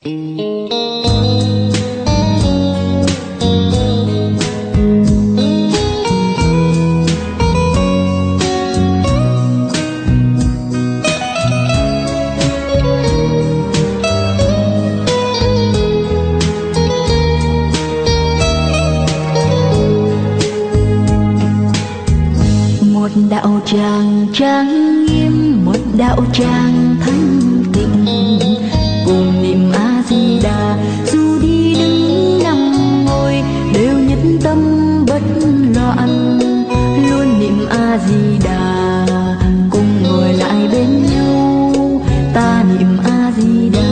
Đạo tràng trang nghiêm, một đạo tràng thanh tịnh, cùng niệm A Di Đà. Dù đi đứng nằm ngồi đều nhất tâm bất loạn, luôn niệm A Di Đà. Cùng ngồi lại bên nhau, ta niệm A Di Đà.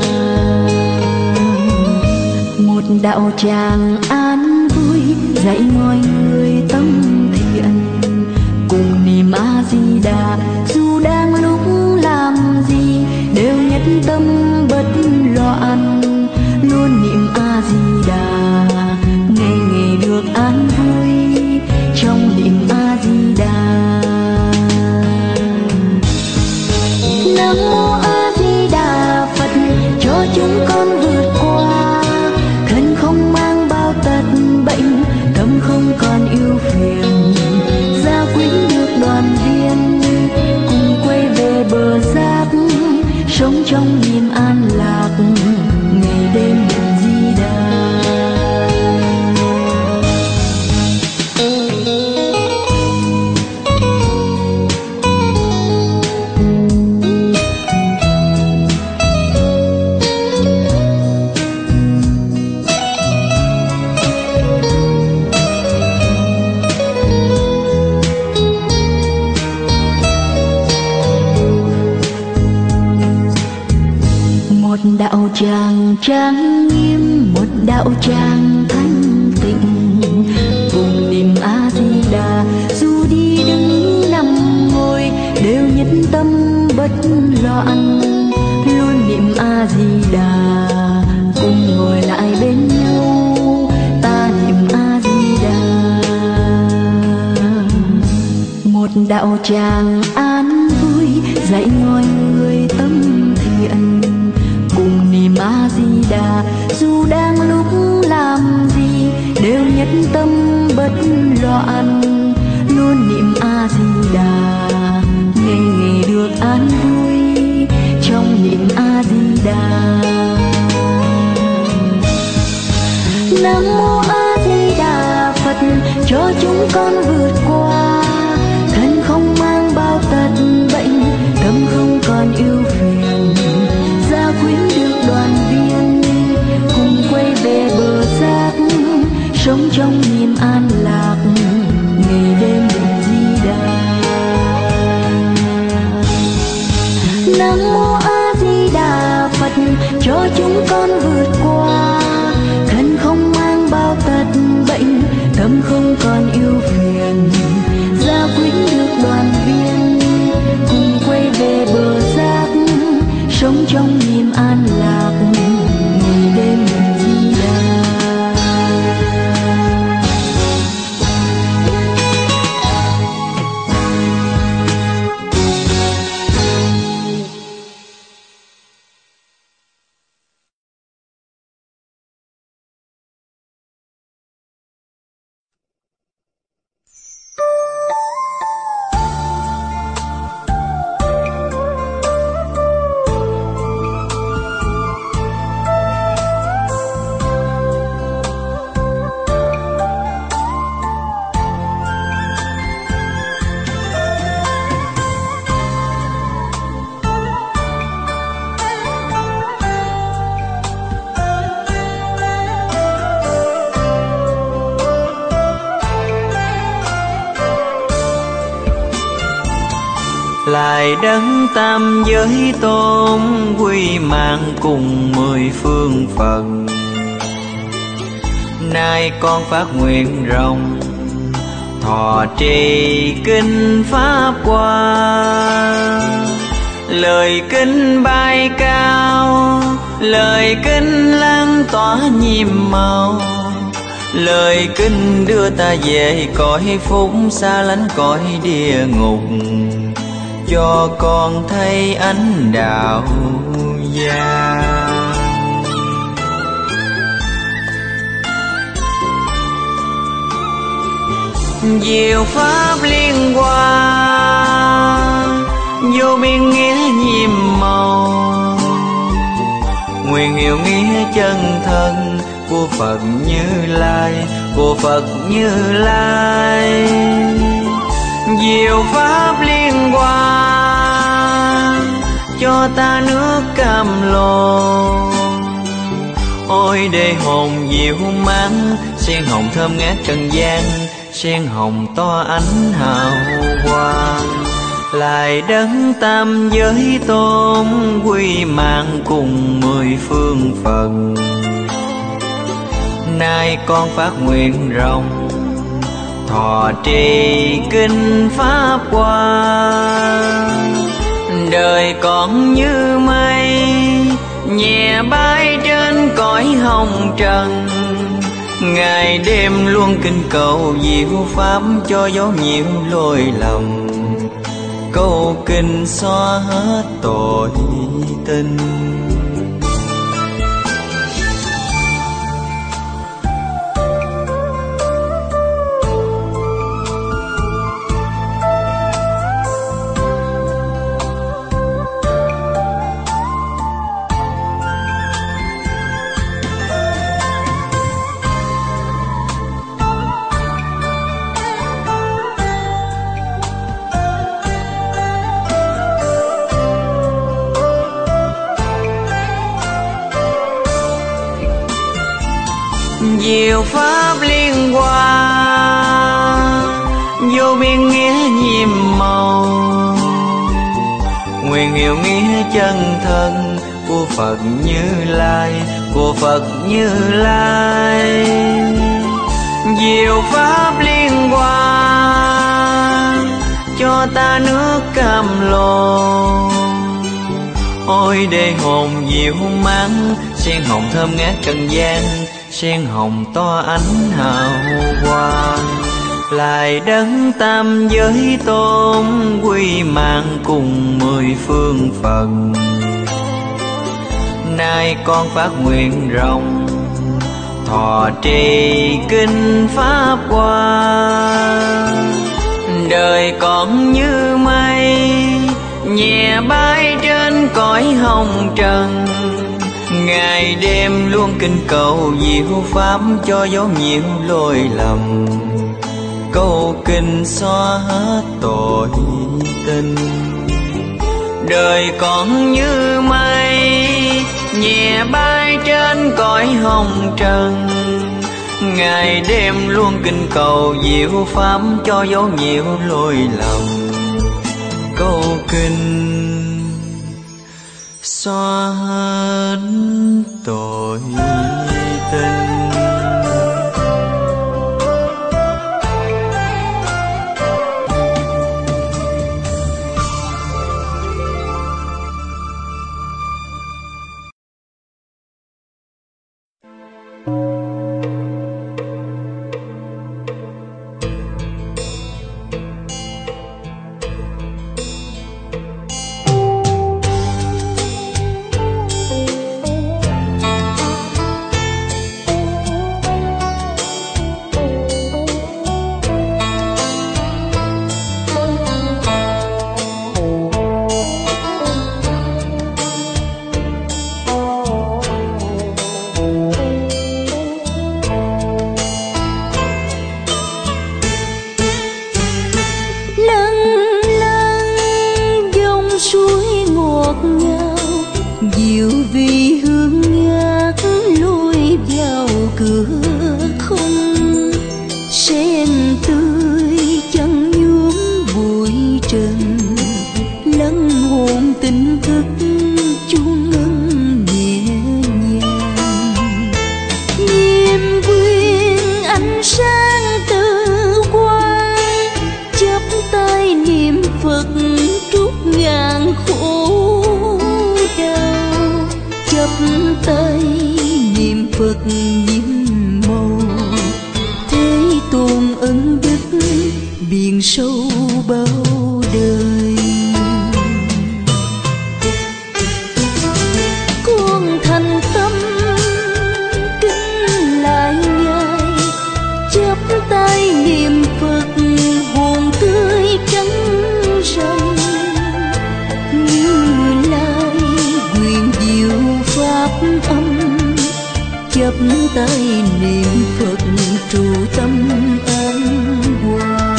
Một đạo tràng an vui dạy mọi người tâm thiện, cùng niệm A Di Đà. Dù đang lúc làm gì đều nhất tâm bất loạn, luôn niệm A Di Đà. Ngày ngày được an vui trong niệm A Di Đà. Nam mô A Di Đà Phật, cho chúng con vượt qua, thân không mang bao tật bệnh, tâm không còn ưu phiền, gia quyến được đoàn viên, cùng quay về bờ giác, sống trong niềm an lạc, ngày đêm niệm Di Đà. Một đạo tràng trang nghiêm, một đạo tràng thanh tịnh, cùng niệm A Di Đà. Dù đi đứng nằm ngồi đều nhất tâm bất loạn, luôn niệm A Di Đà. Cùng ngồi lại bên nhau, ta niệm A Di Đà. Một đạo tràng an vui dạy mọi người tâm thiện, cùng niệm A Di Đà. Dù đang lúc làm gì đều nhất tâm bất loạn, luôn niệm A Di Đà. Ngày ngày được an vui trong niệm A Di Đà. Nam mô A Di Đà Phật, cho chúng con vượt qua, thân không mang bao tật bệnh, tâm không còn ưu phiền, gia quyến được đoàn viên, cùng quay về bờ giác, sống trong niềm an lạc, ngày đêm niệm Di Đà. Nam mô A Di Đà Phật, cho chúng con vượt qua, thân không mang bao tật bệnh, tâm không còn ưu phiền, gia quyến được đoàn viên, cùng quay về bờ giác, sống trong niềm an lạc, ngày đêm niệm Di Đà. Lại đấng tam giới tôn, quy mạng cùng mười phương Phật. Nay con phát nguyện rộng, thọ trì kinh pháp hoa. Lời kinh bay cao, lời kinh lan tỏa nhiệm màu. Lời kinh đưa ta về cõi phúc xa lánh cõi địa ngục, cho con thấy ánh đạo vàng. diệu pháp liên hoa, vô biên nghĩa nhiệm màu. Nguyện hiểu nghĩa chân thân của Phật Như Lai, của Phật Như Lai. Diệu pháp liên hoa, cho ta nước cam lồ. Ôi để hồn diệu mãn, sen hồng thơm ngát trần gian, sen hồng to ánh hào quang. Lại đấng tam giới tôn, quy mạng cùng 10 phương Phật. Nay con phát nguyện rộng, thọ trì kinh pháp hoa. Đời con như mây, nhẹ bay trên cõi hồng trần. Ngày đêm luôn kinh cầu diệu pháp, cho dấu nhiễu lôi lầm. Câu kinh xóa hết tội tình. Diệu pháp liên hoa, vô biên nghĩa nhiệm màu. Nguyện hiểu nghĩa chân thân của Phật Như Lai, của Phật Như Lai. Diệu pháp liên hoa, cho ta nước cam lồ. Ôi để hồn diệu mãn, sen hồng thơm ngát trần gian, sen hồng to ánh hào quang. Lại đấng tam giới tôn, quy mạng cùng 10 phương Phật. Nay con phát nguyện rộng, thọ trì kinh pháp hoa. Đời con như mây, nhẹ bay trên cõi hồng trần. Ngày đêm luôn kinh cầu diệu pháp, cho dấu nhiễu lôi lầm. Câu kinh xóa hết tội tình. Đời con như mây, nhẹ bay trên cõi hồng trần. Ngày đêm luôn kinh cầu diệu pháp, cho dấu nhiễu lôi lầm. Câu kinh xóa hết tội tình. tay niệm Phật pháp âm, chấp tay niệm Phật trụ tâm an hòa.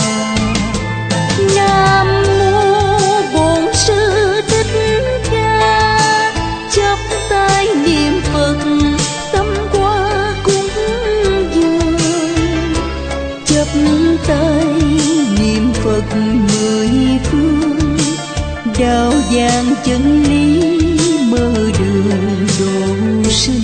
Nam mô Bổn Sư Thích Ca, chấp tay niệm Phật tâm qua cúng dường, chấp tay niệm Phật mười phương, đạo giảng chân lý mở đường độ sinh.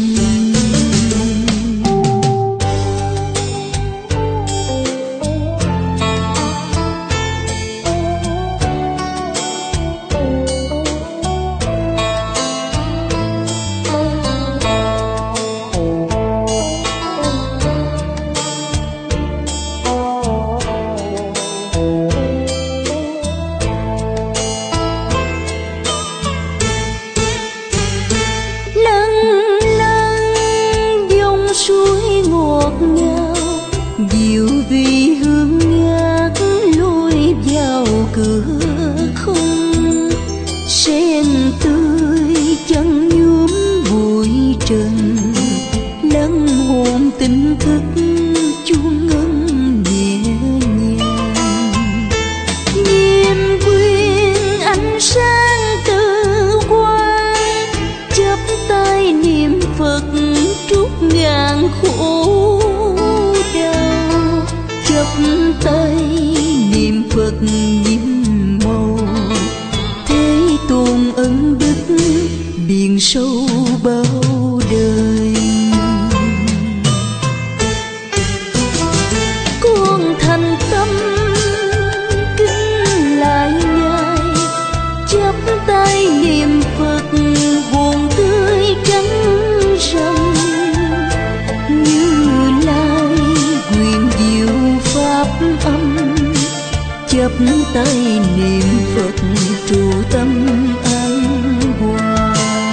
Chấp tay niệm Phật trụ tâm an hòa.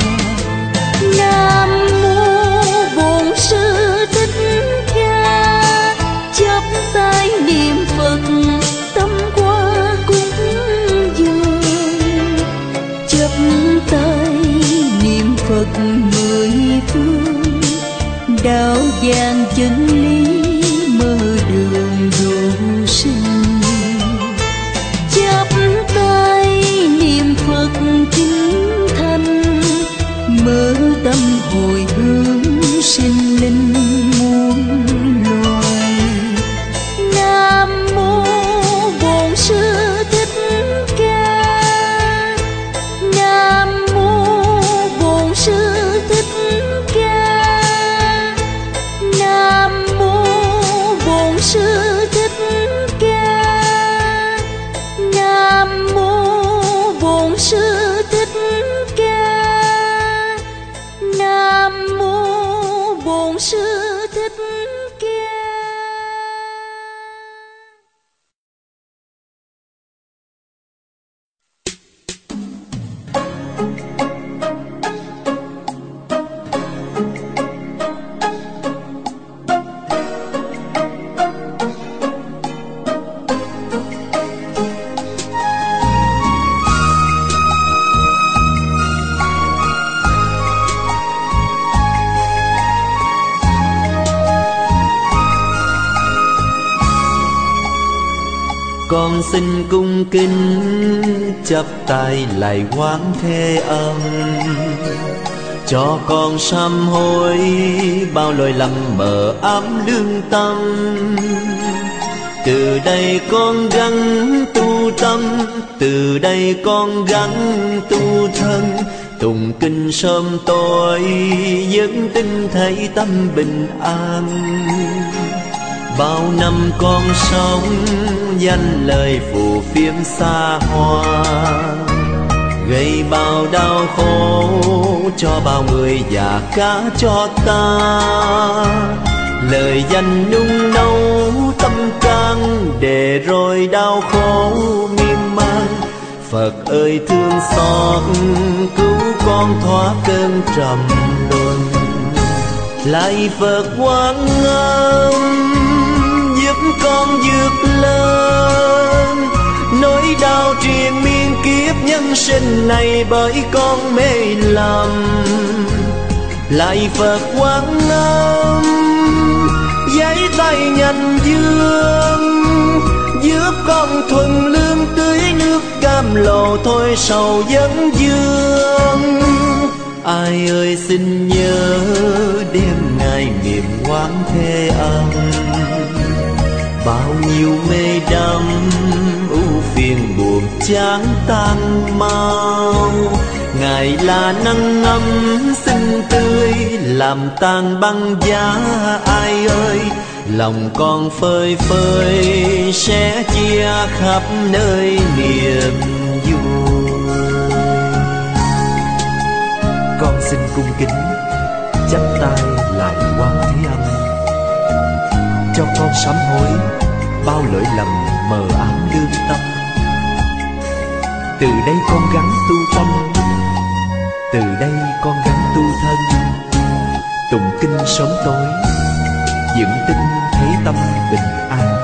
Nam mô Bổn Sư Thích Ca, chấp tay niệm Phật tâm qua cúng dường, chấp tay niệm Phật mười phương, đạo giảng chân lý mở đường độ sinh. Chấp tay niệm Phật chính thành, mở tâm hồi hướng sinh linh muôn loài. Nam mô Bổn Sư Thích Ca, Nam mô Bổn Sư Thích Ca, Nam mô Bổn Sư Thích Ca, Nam mô Bổn Sư Thích Ca, Nam mô Bổn Sư Thích Ca. Con xin cung kính chắp tay lạy Quán Thế Âm, cho con sám hối bao lỗi lầm mờ ám lương tâm. Từ đây con gắng tu tâm, từ đây con gắng tu thân, tụng kinh sớm tối vẫn tin thấy tâm bình an. Bao năm con sống danh lời phù phiếm xa hoa, gây bao đau khổ cho bao người và cả cho ta. Lời danh nung nấu tâm can, để rồi đau khổ miên man. Phật ơi thương xót cứu con thoát cơn trầm luân. Lạy Phật Quan Âm giúp con vượt lên nỗi đau triền miên kiếp nhân sinh này, bởi con mê lầm Lạy Phật Quán Âm, giấy tay nhanh dương, giúp con thuần lương tưới nước cam lồ thôi sầu vấn dương. Ai ơi xin nhớ đêm ngày niệm Quán Thế Âm, bao nhiêu mê đắm ưu phiền buồn chán tan mau. Ngài là nắng ấm xinh tươi làm tan băng giá. Ai ơi lòng con phơi phới sẽ chia khắp nơi niềm vui. Con xin cung kính chắp tay lại Quán Thế Âm, cho con sám hối bao lỗi lầm mờ ám lương tâm. Từ đây con gắng tu tâm, từ đây con gắng tu thân, tụng kinh sớm tối, vững tin thấy tâm bình an.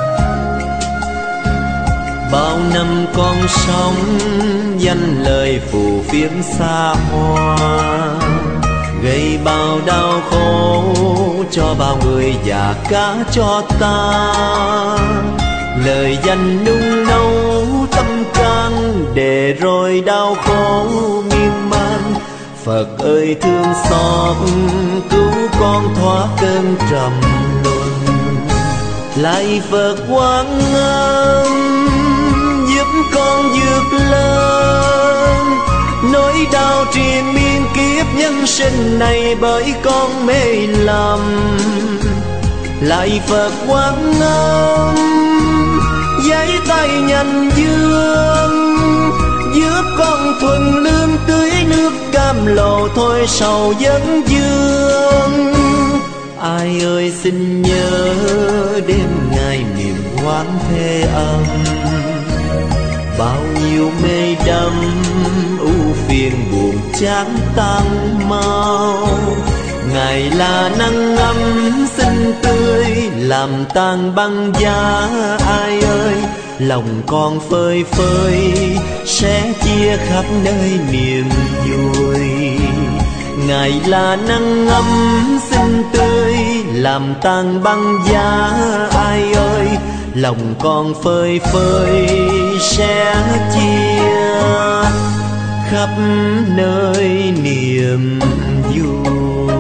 Bao năm con sống danh lời phù phiếm xa hoa, gây bao đau khổ cho bao người và cả cho ta. Lời danh nung nấu tâm can để rồi đau khổ miên man. Phật ơi thương xót cứu con thoát cơn trầm luân. Lạy Phật Quán Âm, giúp con vượt lên nỗi đau triền miên kiếp nhân sinh này bởi con mê lầm. Lạy Phật Quán Âm, giấy tay nhanh dương, giúp con thuần lương tưới nước cam lồ thôi sầu vấn dương. Ai ơi xin nhớ đêm ngày niệm Quán Thế Âm, bao nhiêu mê đắm ưu phiền buồn chán tan mau. Ngài là nắng ấm xinh tươi làm tan băng giá. Ai ơi lòng con phơi phới sẽ chia khắp nơi niềm vui. Ngài là nắng ấm xinh tươi làm tan băng giá. Ai ơi lòng con phơi phới sẽ chia khắp nơi niềm vui.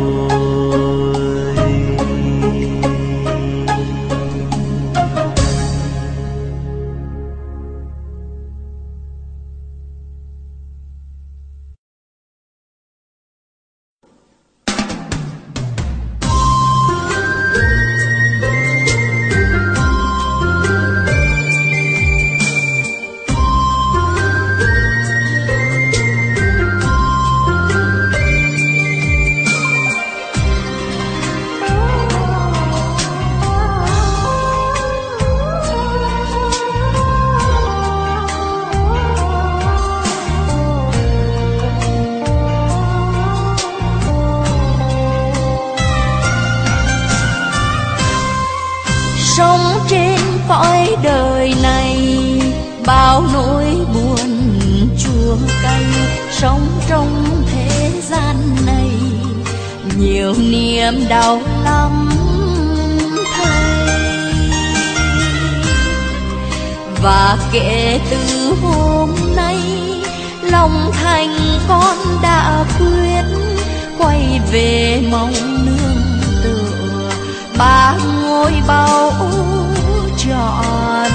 Sống trên cõi đời này bao nỗi buồn chua cay. Sống trong thế gian này nhiều niềm đau lắm thầy. Và kể từ hôm nay lòng thành con đã quyết quay về mong nương tựa ba ngôi báu trọn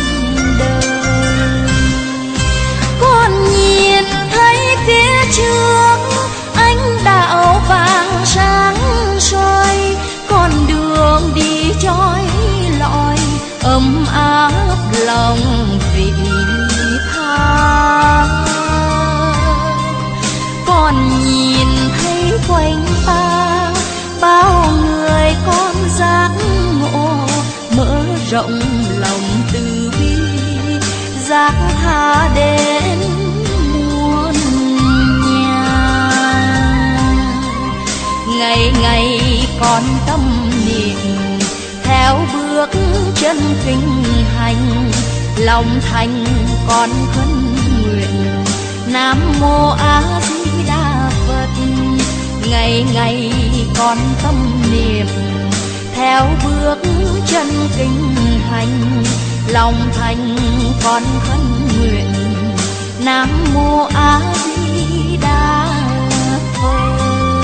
đời. Con nhìn thấy phía trước ánh đạo vàng sáng soi, con đường đi chói lọi ấm áp lòng vị tha. Con nhìn thấy quanh ta bao người con giác ngộ, mở rộng lòng từ bi giác tha đến muôn nhà. Ngày ngày con tâm niệm theo bước chân kinh hành, lòng thành con khấn nguyện Nam Mô A Di Đà Phật. ngày ngày con tâm niệm theo bước chân kinh hành, lòng thành con khấn nguyện Nam Mô A Di Đà Phật.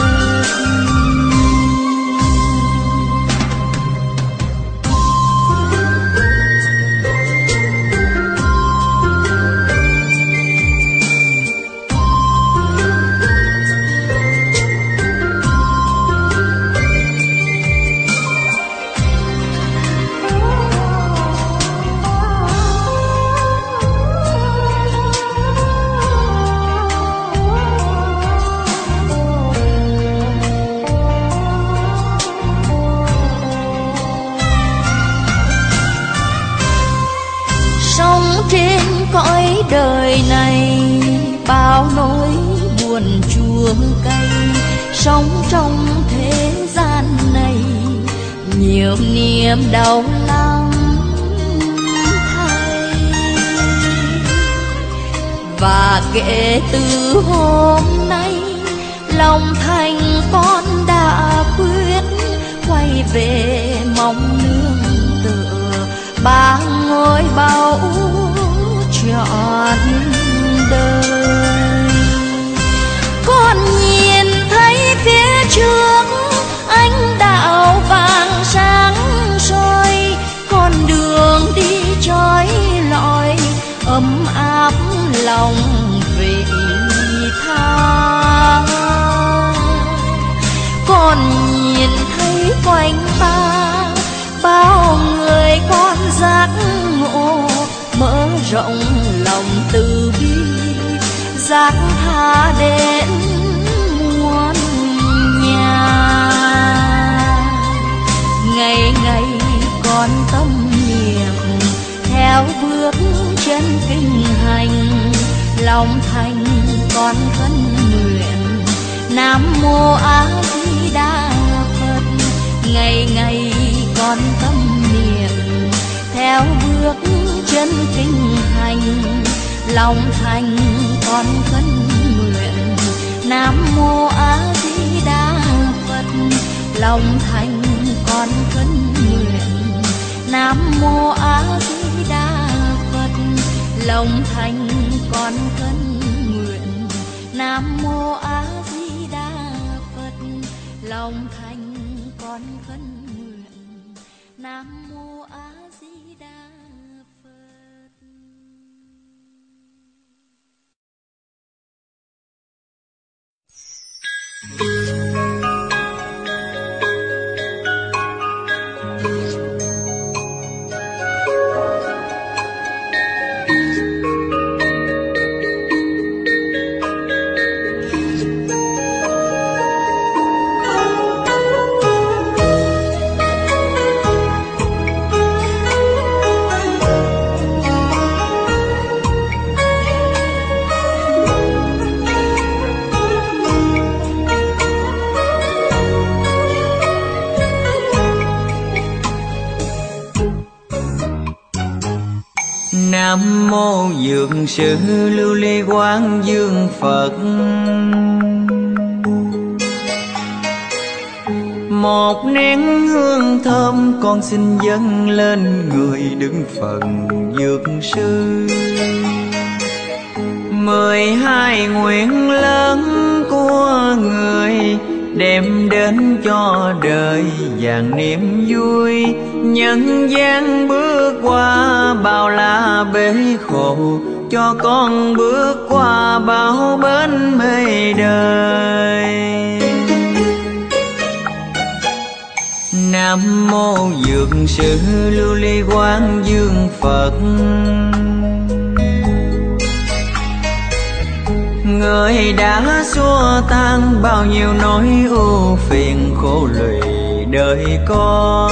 Cõi đời này bao nỗi buồn chua cay, sống trong thế gian này nhiều niềm đau lắm thay. Và kể từ hôm nay lòng thành con đã quyết quay về mong nương tựa ba ngôi báu trọn đời. Con nhìn thấy phía trước ánh đạo vàng sáng soi, con đường đi trói lọi ấm áp lòng vị tha. Con nhìn thấy quanh ta bao người con giác ngộ, mở rộng lòng từ bi giác tha đến muôn nhà. Ngày ngày con tâm niệm theo bước chân kinh hành, lòng thành con khấn nguyện Nam Mô A Di Đà Phật. Ngày ngày con tâm niệm theo bước chân kinh hành, lòng thành con khấn nguyện Nam Mô A Di Đà Phật. Lòng thành con khấn nguyện Nam Mô A Di Đà Phật. Lòng thành con khấn nguyện Nam Mô A Di Đà Phật. Lòng thành con khấn nguyện Nam Mô A Di Đà Phật. Nam mô Dược Sư Lưu Ly Quán Dương Phật. Một nén hương thơm con xin dâng lên người đứng phần Dược Sư. 12 nguyện lớn của người đem đến cho đời vạn niềm vui. Nhân gian bước qua bao la bể khổ, cho con bước qua bao bến mê đời. Nam mô Dược Sư Lưu Ly Quán Dương Phật. Người đã xua tan bao nhiêu nỗi ưu phiền khổ lụy đời con,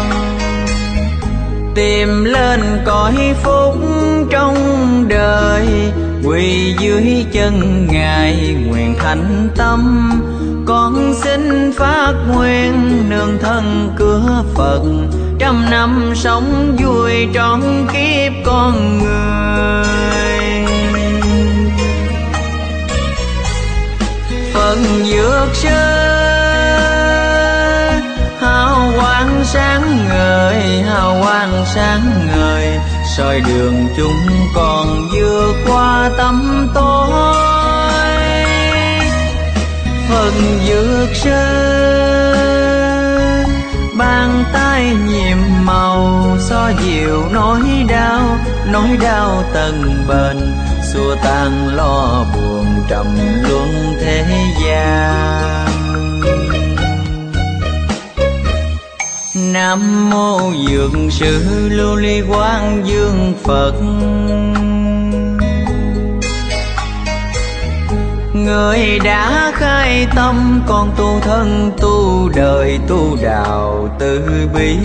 tìm lên cõi phúc trong đời. Quỳ dưới chân Ngài nguyện thành tâm, con xin phát nguyện nương thân cửa Phật. 100 năm sống vui trọn kiếp con người. phần dược sư hào quang sáng ngời, hào quang sáng ngời, soi đường chúng con vượt qua tăm tối. Phần dược sư bàn tay nhiệm màu, xóa dịu nỗi đau tận bền, xua tan lo buồn trầm luân thế gian. Nam mô Dược Sư Lưu Ly Quang Dương Phật. Người đã khai tâm con tu thân tu đời tu đạo từ bi,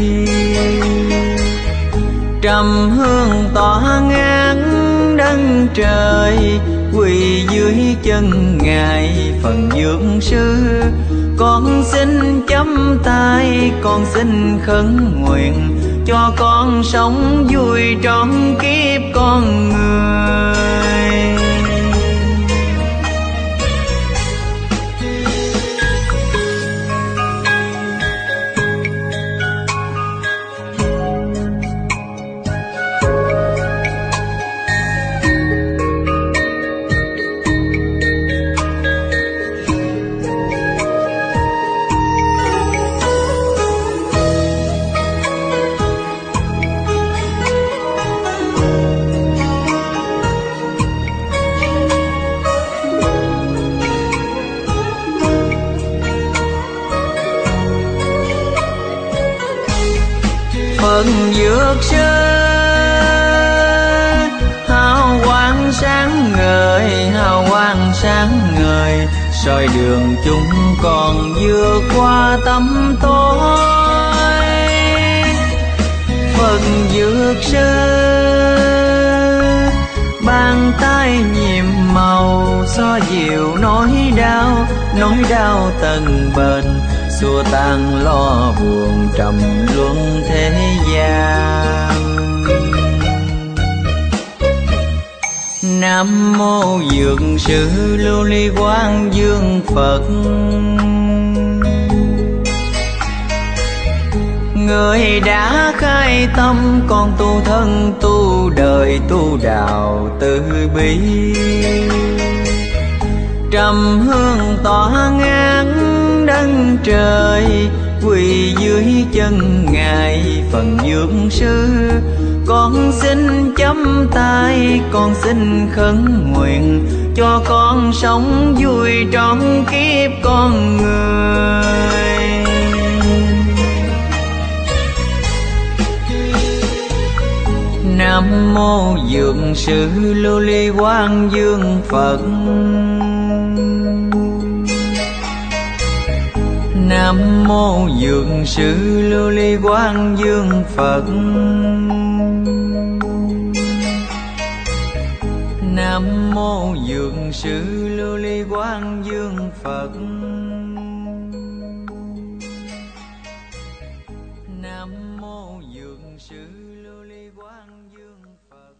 trầm hương tỏa ngang đất trời, quỳ dưới chân ngài phần dược sư. Con xin chắp tay, con xin khấn nguyện, cho con sống vui trọn kiếp con người. Phần dược sư hào quang sáng ngời, hào quang sáng ngời, soi đường chúng con vượt qua tăm tối. Phần dược sư bàn tay nhiệm màu, xóa dịu nỗi đau tận bền, xua tan lo buồn trầm luân thế gian. Nam mô Dược Sư Lưu Ly Quang Dương Phật. Người đã khai tâm con tu thân tu đời tu đạo từ bi, trầm hương tỏa ngang đất trời, quỳ dưới chân ngài phần dược sư. Con xin chắp tay, con xin khấn nguyện, cho con sống vui trọn kiếp con người. Nam mô Dược Sư Lưu Ly Quang Dương Phật. Nam mô Dược Sư Lưu Ly Quang Dương Phật. Nam mô Dược Sư Lưu Ly Quang Dương Phật. Nam mô Dược Sư Lưu Ly Quang Dương Phật.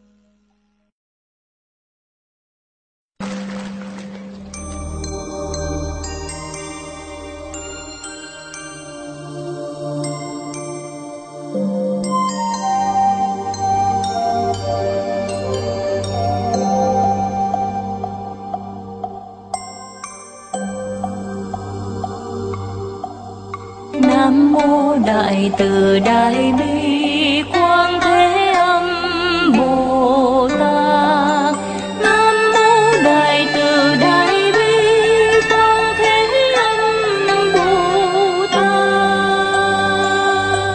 Nam mô Đại Từ Đại Bi Quang Thế Âm Bồ Tát. Nam mô Đại Từ Đại Bi Quang Thế Âm Bồ Tát.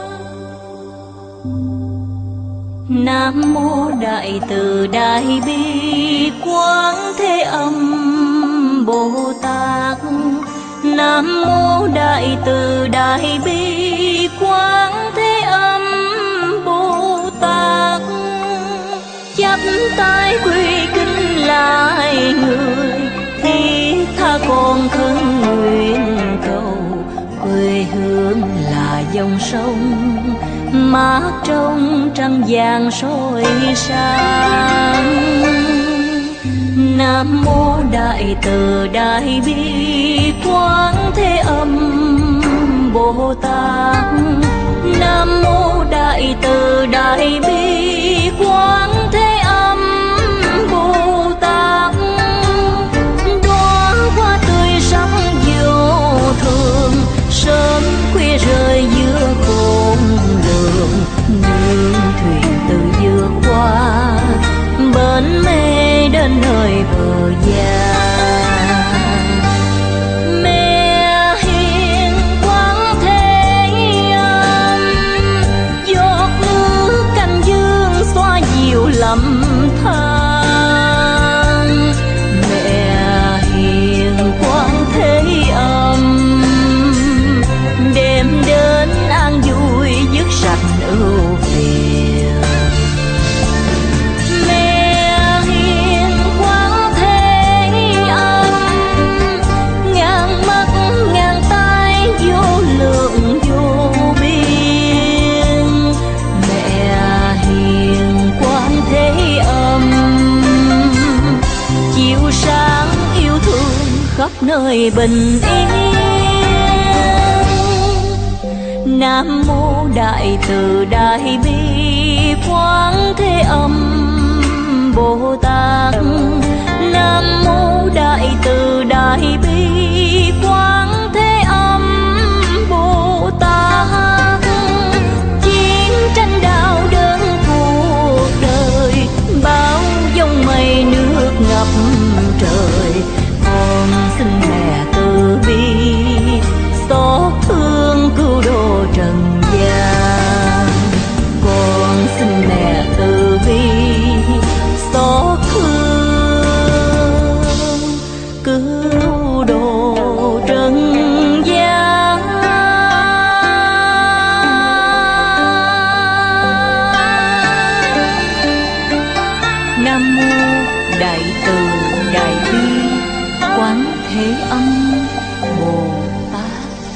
Nam mô Đại Từ Đại Bi Quang Thế Âm Bồ Tát. Nam mô Đại Từ Đại Bi Quang Thế Âm Bồ Tát. Chắp tay quy kính lại người, thiết tha con khấn nguyện cầu. Quê hương là dòng sông mát trong trăng vàng soi sáng. Nam mô Đại Từ Đại Bi Quán Thế Âm Bồ Tát. Nam mô Đại Từ Đại Bi Quán Thế Âm Bồ Tát. Đóa hoa tươi sắc vô thường, sớm khuya rơi giữa khôn lường. Nương thuyền từ giữa qua, bến mê đến nơi bờ già. Mẹ hiền quán thế âm, giọt nước canh dương xoa dịu lầm than. Mẹ hiền quán thế âm, đem đến an vui dứt sạch ưu phiền. Khắp nơi bình yên. Nam mô Đại Từ Đại Bi Quán Thế Âm Bồ Tát. Nam mô Đại Từ Đại Bi Quán Thế Âm Bồ Tát. Chiến tranh đau đớn cuộc đời, bao dòng mây nước ngập trời. Con xin mẹ từ bi, xót thương cứu độ trần gian. Con xin mẹ từ bi, xót thương cứu độ trần gian. Nam mô Đại Từ Đại Bi Quán Thế Âm Bồ Tát.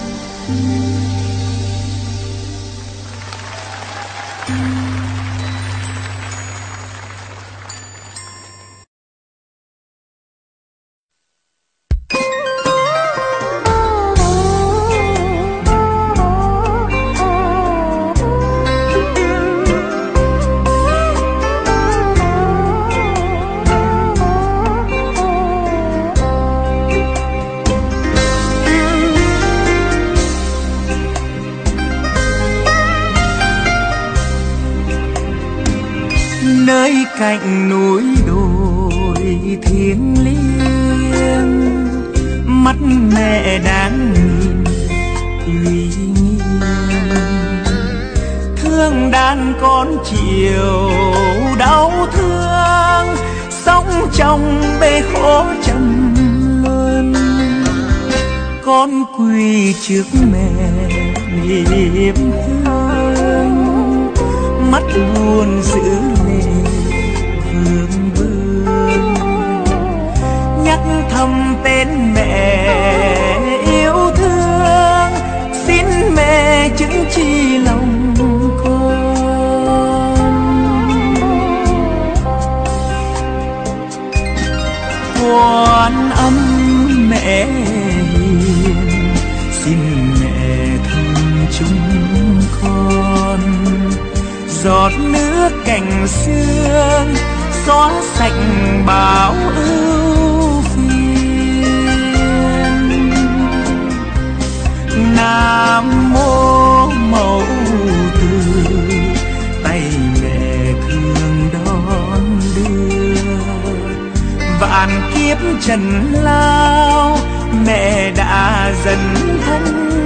Nơi cạnh núi đồi thiêng liêng, mắt mẹ đang nhìn uy nghiêm. Thương đàn con chiều đau thương, sống trong bể khổ trầm luân. Con quỳ trước mẹ niệm hương, mắt buồn giữ lệ vương vương. Nhắc thầm tên mẹ yêu thương, xin mẹ chứng chi lòng con. Quan âm mẹ hiền, xin mẹ thương chúng con. Giọt nước cành sương xóa sạch bao ưu phiền. Nam mô Mẫu Từ, tay mẹ thương đón đưa. Vạn kiếp trần lao, mẹ đã dần thân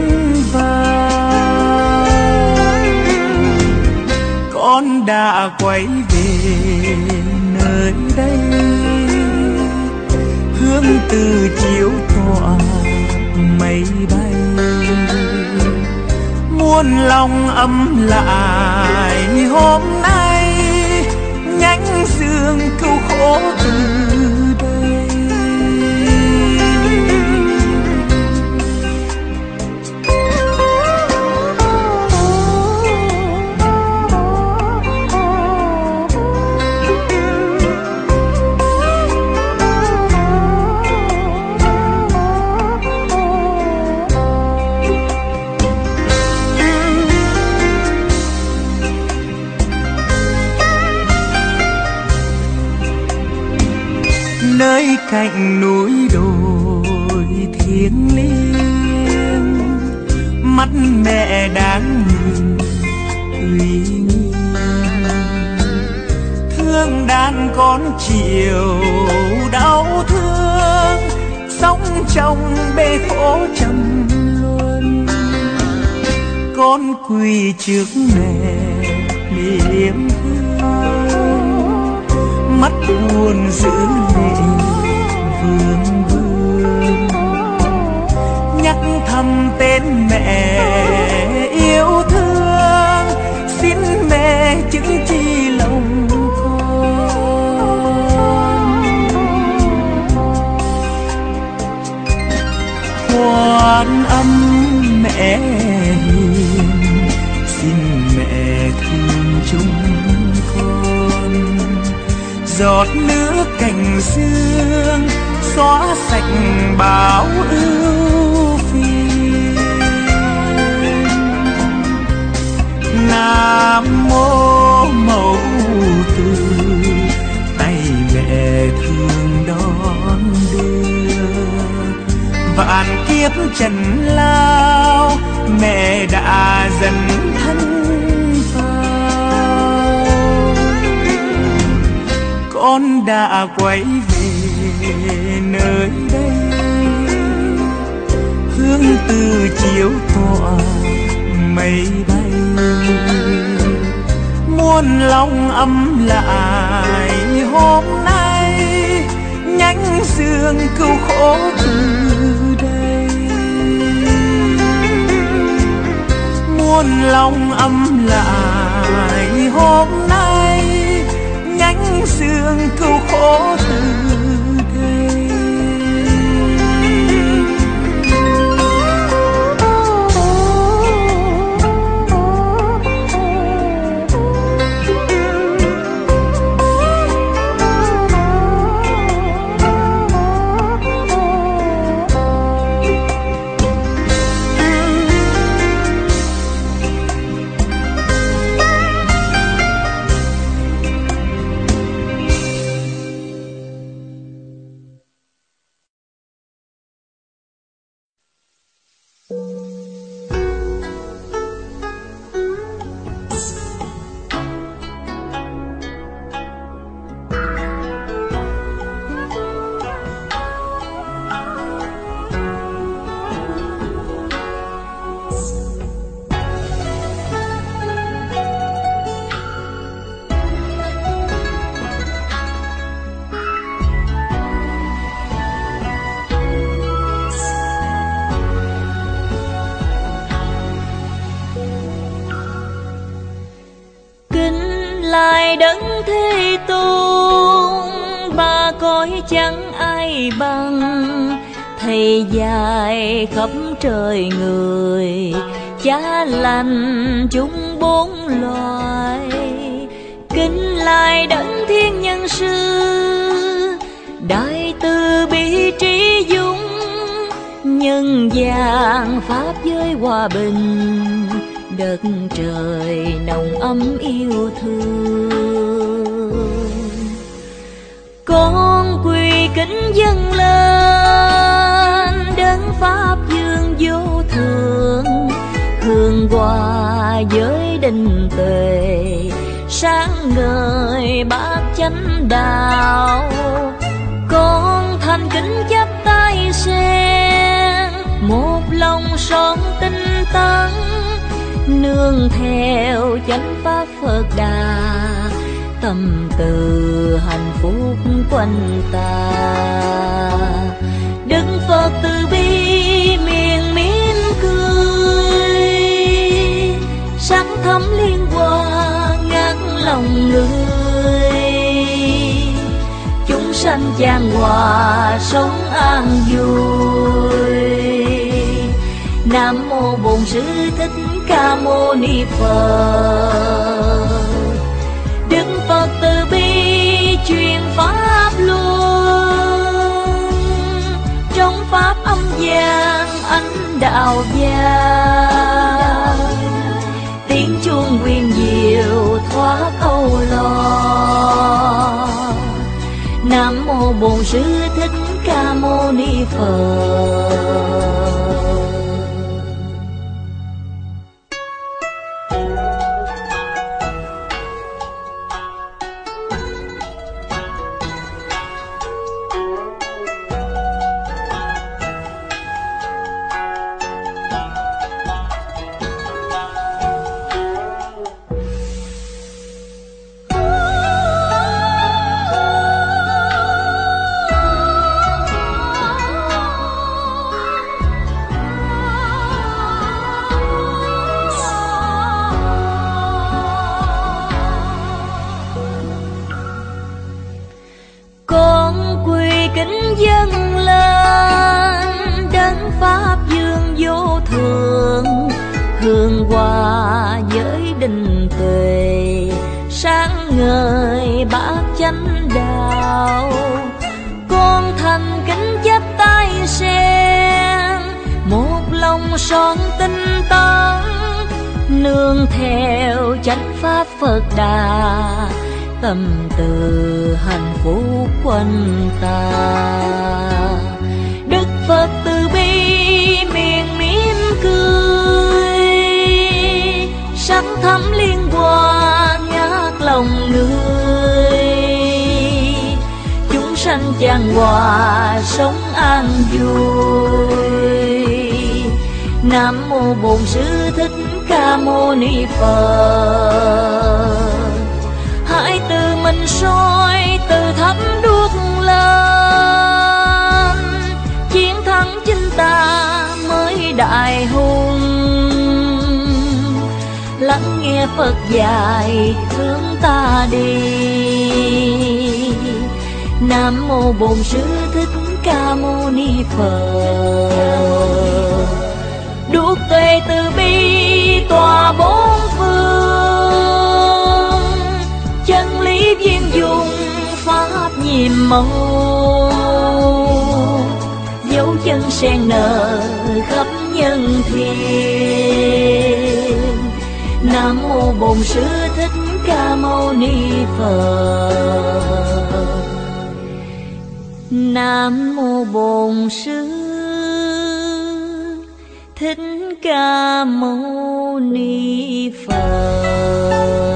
vào. Con đã quay về nơi đây, hương từ chiếu tỏa mây bay. Muôn lòng ấm lại hôm nay, nhánh dương cứu khổ từ đây. cạnh núi đồi thiêng liêng, mắt mẹ đáng nhìn uy nghi, thương đàn con chiều đau thương, sống trong bể khổ trầm luân. Con quỳ trước mẹ niềm thương, mắt buồn giữ lệ vương vương, nhắc thầm tên mẹ yêu thương, xin mẹ chứng chi lòng con. Quan âm mẹ hiền, xin mẹ thương chúng con, giọt nước cành sương xóa sạch bao ưu phiền. Nam mô mẫu từ, tay mẹ thương đón đưa, vạn kiếp trần lao mẹ đã dần thân vào. Con đã quay về nơi đây, hương từ chiếu tỏa mây bay, muôn lòng ấm lại hôm nay, nhánh sương cứu khổ từ đây. Muôn lòng ấm lại hôm nay, nhánh sương cứu khổ từ đây. Lại đấng thế tôn, ba cõi chẳng ai bằng, thầy dài khắp trời người, cha lành chúng bốn loài. Kính lại đấng thiên nhân sư, đại từ bi trí dũng, nhân gian pháp giới hòa bình, đất trời nồng ấm yêu thương. Con quỳ kính dâng lên đấng pháp dương vô thượng, hương hoa giới định tuệ, sáng ngời bát chánh đạo. Con thành kính chắp tay sen, một lòng son tinh tấn, nương theo chánh pháp Phật Đà, tâm từ hạnh phúc quanh ta. Đức Phật từ bi miền mỉm cười, sắc thắm liên hoa ngát lòng người. Chúng sanh chan hòa sống an vui. Nam mô Bổn Sư Thích Ca Mâu Ni Phật. Đức Phật từ bi truyền pháp luân, trong pháp âm gian ánh đạo vang. Tiếng chuông quyền diệu thoát âu lo. Nam mô Bổn Sư Thích Mâu Ni Phật. hương hoa với định tuệ, sáng ngời bát chánh đạo. Con thành kính chắp tay sen, một lòng son tinh tấn, nương theo chánh pháp Phật Đà, tâm từ hạnh phúc quanh ta. Đức Phật từ bi miệng mỉm cười, sắc thắm liên hoa ngát lòng người. Chúng sanh chan hòa sống an vui. Nam mô Bổn Sư Thích Ca Mâu Ni Phật. Hãy tự mình soi từ thấp đuốc lên, chiến thắng chính ta mới đại hùng. Lắng nghe Phật dạy hướng ta đi. Nam mô Bổn Sư Thích Ca Mâu Ni Phật. Đuốc tuệ từ bi tỏa bốn phương, chân lý viên dung pháp nhiệm màu. Dấu chân sen nở khắp nhân thiên. Nam mô Bổn Sư Thích Ca Mâu Ni Phật. Nam mô Bổn Sư Thích Ca Mâu Ni Phật.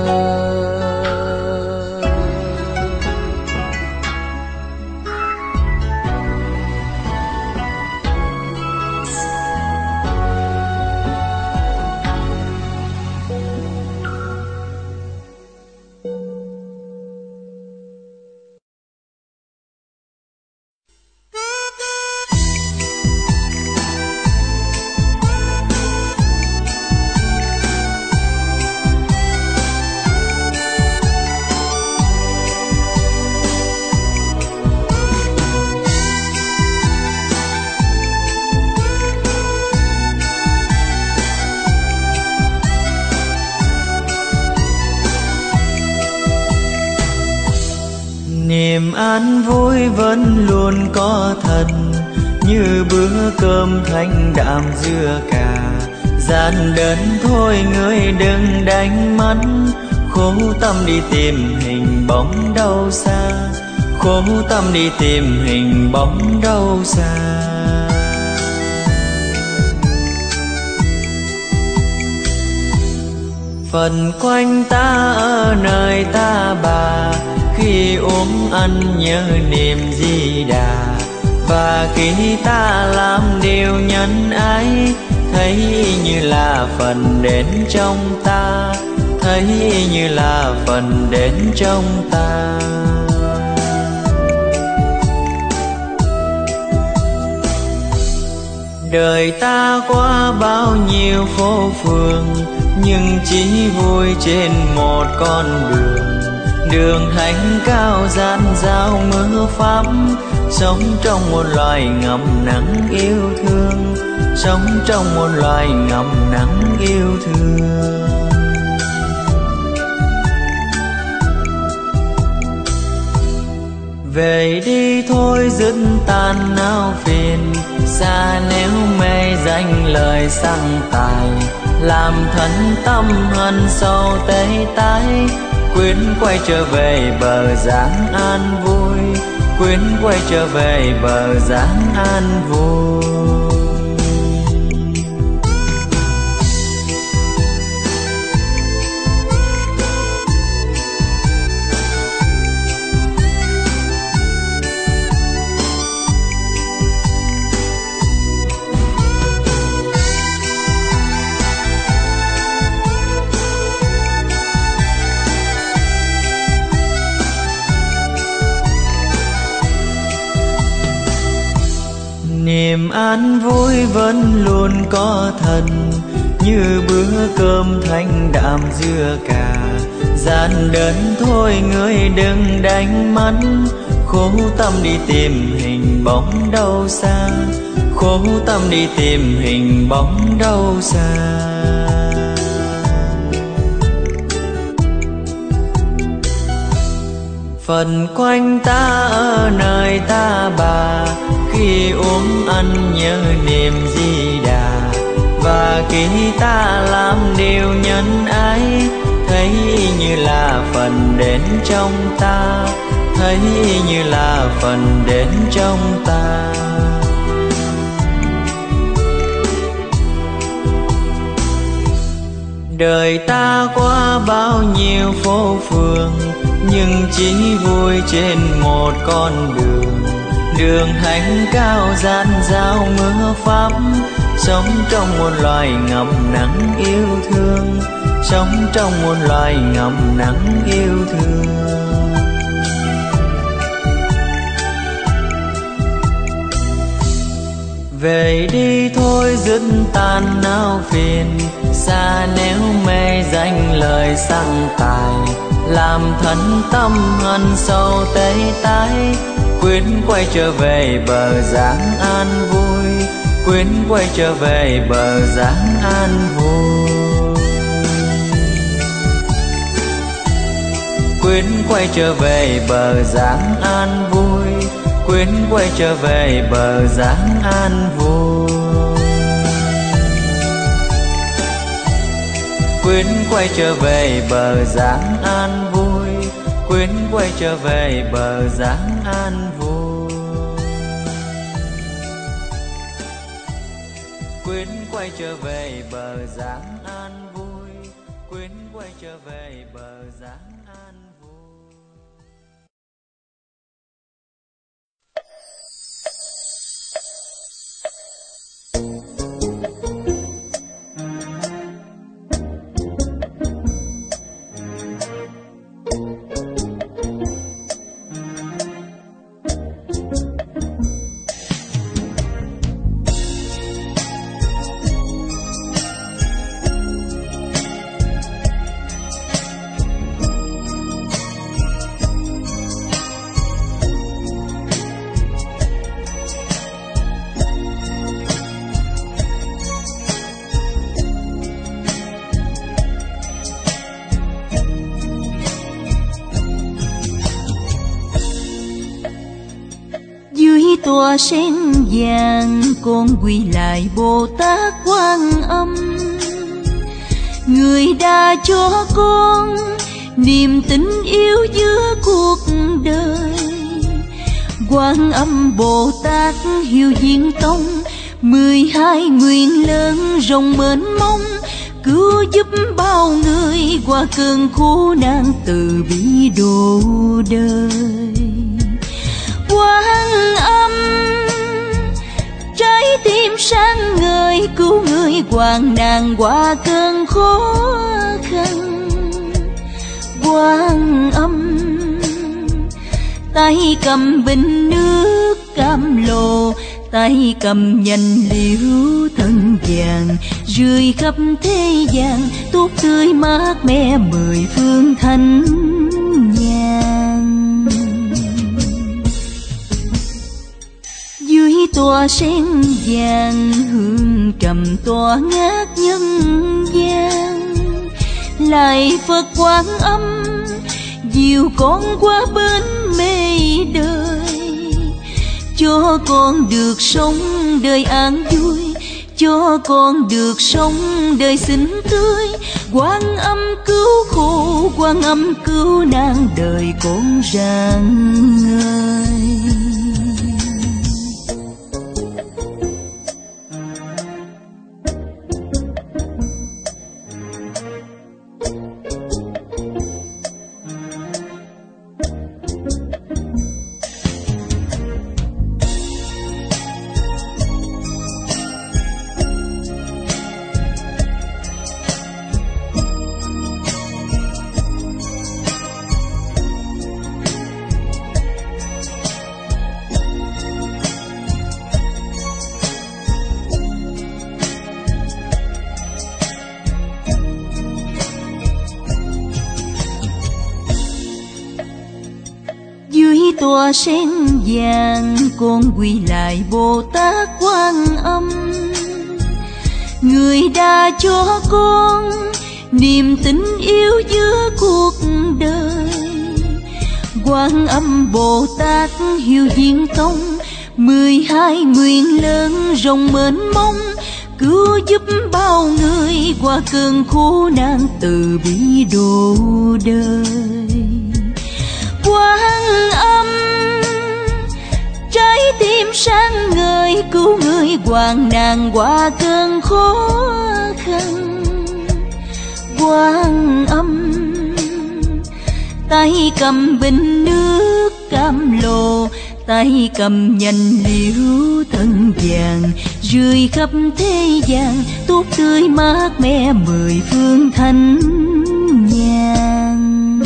Niềm an vui vẫn luôn có thật, như bữa cơm thanh đạm dưa cà. Gian đơn thôi người đừng đánh mắt, khổ tâm đi tìm hình bóng đâu xa. Khổ tâm đi tìm hình bóng đâu xa. Phần quanh ta ở nơi ta bà, khi uống ăn nhớ niệm Di Đà. Và khi ta làm điều nhân ái, thấy như là phần đến trong ta, thấy như là phần đến trong ta. Đời ta qua bao nhiêu phố phường, nhưng chỉ vui trên một con đường. Đường thánh cao gian giao mưa pháp, sống trong một loài ngậm nắng yêu thương, sống trong một loài ngậm nắng yêu thương. Về đi thôi dứt tan não phiền, xa nếu mê danh lời sang tài. Làm thân tâm hận sâu tê tái, quyết quay trở về bờ dáng an vui, Quyến quay trở về bờ dáng an vui. Niềm an vui vẫn luôn có thần, như bữa cơm thanh đạm dưa cà. Gian đơn thôi người đừng đánh mắt, khổ tâm đi tìm hình bóng đâu xa, khổ tâm đi tìm hình bóng đâu xa. Phần quanh ta ở nơi ta bà, khi uống ăn nhớ niềm Di Đà. Và khi ta làm điều nhân ái, thấy như là phần đến trong ta, thấy như là phần đến trong ta. Đời ta qua bao nhiêu phố phường, nhưng chỉ vui trên một con đường. Đường hành cao gian dao mưa pháp, sống trong muôn loài ngậm nắng yêu thương, sống trong muôn loài ngậm nắng yêu thương. Về đi thôi dứt tan não phiền, xa néo mê danh lời sang tài. Làm thân tâm hằn sâu tê tái, quyến quay trở về bờ dáng an vui, quyến quay trở về bờ dáng an vui. Quyến quay trở về bờ dáng an vui, quyến quay trở về bờ dáng an vui. Quyến quay trở về bờ dáng an vui, quyến quay trở về bờ dáng an vui. Quyến quay trở về bờ dáng an vui, quyến quay trở về bờ dáng an vui. Tòa sen vàng con quy lại Bồ Tát Quan Âm, người đã cho con niềm tình yêu giữa cuộc đời. Quan Âm Bồ Tát Hiếu Diên Tông, 12 nguyện lớn rộng mênh mông, cứu giúp bao người qua cơn khổ nạn, từ bi độ đời. Quan Âm trái tim sáng ngời, cứu người hoạn nạn qua cơn khó khăn. Quan Âm tay cầm bình nước cam lồ, tay cầm nhành liễu thân vàng, rơi khắp thế gian tốt tươi mát mẻ 10 phương thanh nhàn. Dưới tòa sen vàng hương trầm tỏa ngát nhân gian, lại Phật Quan Âm dìu con qua bên mê đời, cho con được sống đời an vui, cho con được sống đời xinh tươi. Quan Âm cứu khổ, Quan Âm cứu nạn, đời con rạng ngời. tòa sen vàng, con quy lại Bồ Tát Quan Âm. Người đã cho con niềm tình yêu giữa cuộc đời. Quan Âm Bồ Tát hiếu diên công, 12 nguyện lớn rộng mênh mông, cứu giúp bao người qua cơn khổ nạn, từ bi độ đời. Quan Âm trái tim sáng ngời, cứu người hoạn nạn qua cơn khó khăn. Quan Âm tay cầm bình nước cam lồ, tay cầm nhành liễu thân vàng, rơi khắp thế gian tốt tươi mát mẻ 10 phương thanh nhàn.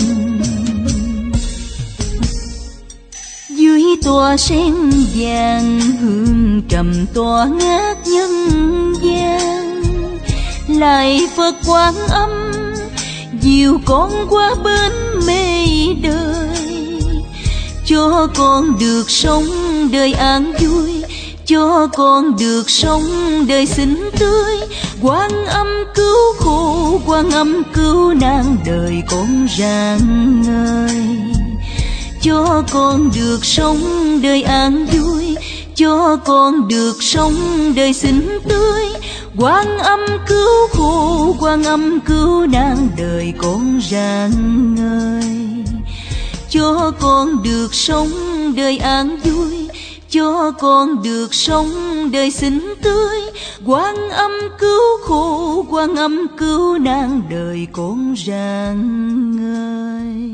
Dưới tòa sen vàng hương trầm tỏa ngát nhân gian, lại Phật Quan Âm dìu con qua bên mê đời, cho con được sống đời an vui, cho con được sống đời xinh tươi. Quan Âm cứu khổ, Quan Âm cứu nạn, đời con rạng ngời, cho con được sống đời an vui, cho con được sống đời xinh tươi. Quan Âm cứu khổ, Quan Âm cứu nạn, đời con rạng ngời, cho con được sống đời an vui, cho con được sống đời xinh tươi. Quan Âm cứu khổ, Quan Âm cứu nạn, đời con rạng ngời.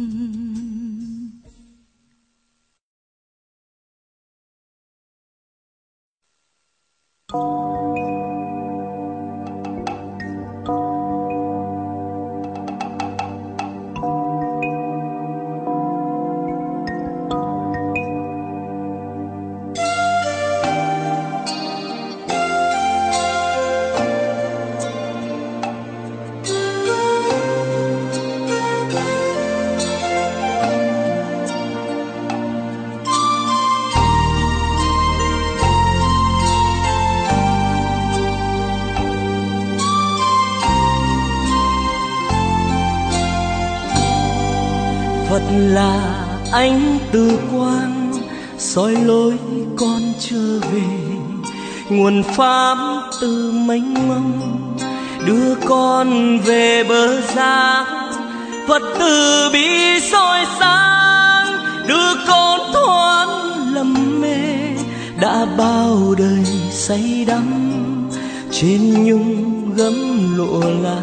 Phật là ánh từ quang soi lối con trở về, nguồn pháp từ mênh mông đưa con về bờ giác. Phật từ bi soi sáng đưa con thoát lầm mê, đã bao đời say đắm trên nhung gấm lụa lá.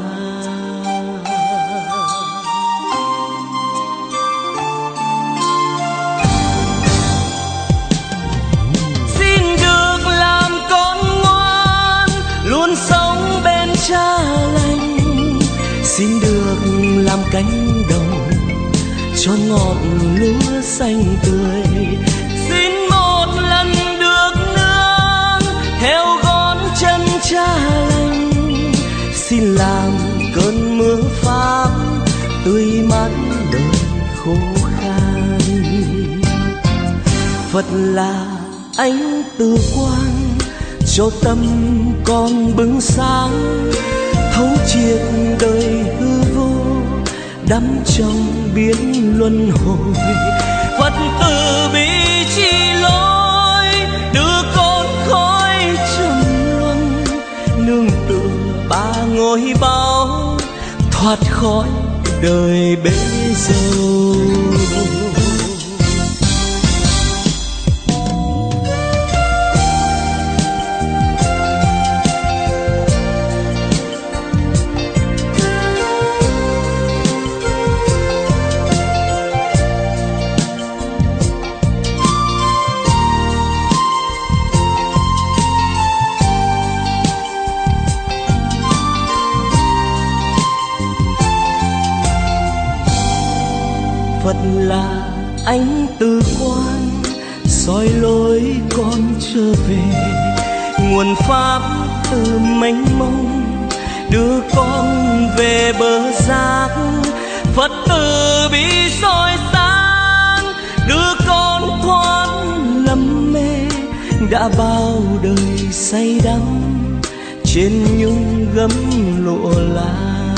Cha lành xin được làm cánh đồng cho ngọn lúa xanh tươi, xin một lần được nương theo gót chân cha lành, xin làm cơn mưa pháp tươi mát đời khô khan. Phật là ánh từ quang cho tâm con bừng sáng, thấu triệt đời hư vô đắm trong biển luân hồi. Phật từ bi chỉ lối đưa con khỏi trầm luân, nương tựa ba ngôi báu thoát khỏi đời bể dâu. Phật là ánh từ quang soi lối con trở về, nguồn pháp từ mênh mông đưa con về bờ giác. Phật từ bi soi sáng đưa con đã bao đời say đắm trên nhung gấm lụa lá.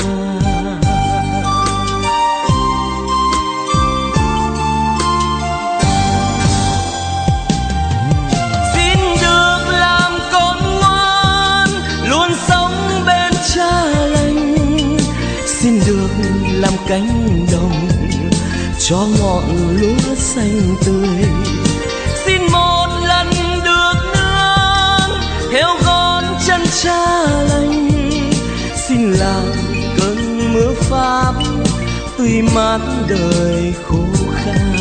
Xin được làm con ngoan luôn sống bên cha lành, xin được làm cánh đồng cho ngọn lúa xanh tươi. Xin một lần được nương theo gót chân cha lành, xin làm cơn mưa Pháp tươi mát đời khô khan.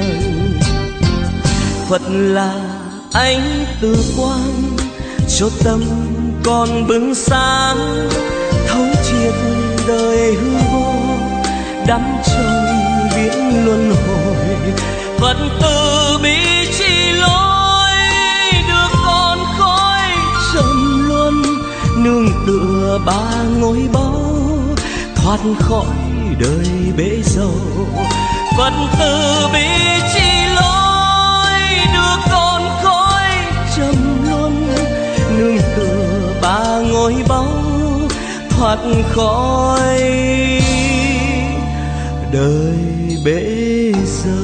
Phật là ánh từ quang cho tâm con bừng sáng, thấu triệt đời hư vô đắm trong biển luân hồi. Phật từ bi chỉ lối đưa con khói trầm luân, nương tựa ba ngôi báu thoát khỏi đời bể dâu. Phật từ bi chỉ lối đưa con khói trầm luân, nương tựa ba ngôi báu thoát khỏi đời bể dâu.